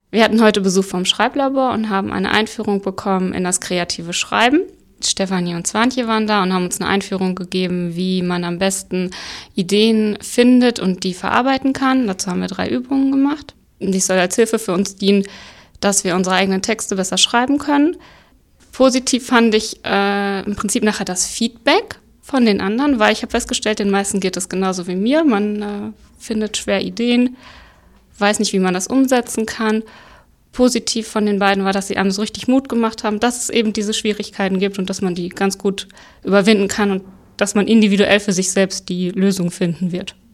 Wir hatten heute Besuch vom Schreiblabor und haben eine Einführung bekommen in das kreative Schreiben. Stefanie und Swantje waren da und haben uns eine Einführung gegeben, wie man am besten Ideen findet und die verarbeiten kann. Dazu haben wir 3 Übungen gemacht. Dies soll als Hilfe für uns dienen, dass wir unsere eigenen Texte besser schreiben können. Positiv fand ich im Prinzip nachher das Feedback von den anderen, weil ich habe festgestellt, den meisten geht es genauso wie mir. Man findet schwer Ideen, weiß nicht, wie man das umsetzen kann. Positiv von den beiden war, dass sie einem so richtig Mut gemacht haben, dass es eben diese Schwierigkeiten gibt und dass man die ganz gut überwinden kann und dass man individuell für sich selbst die Lösung finden wird.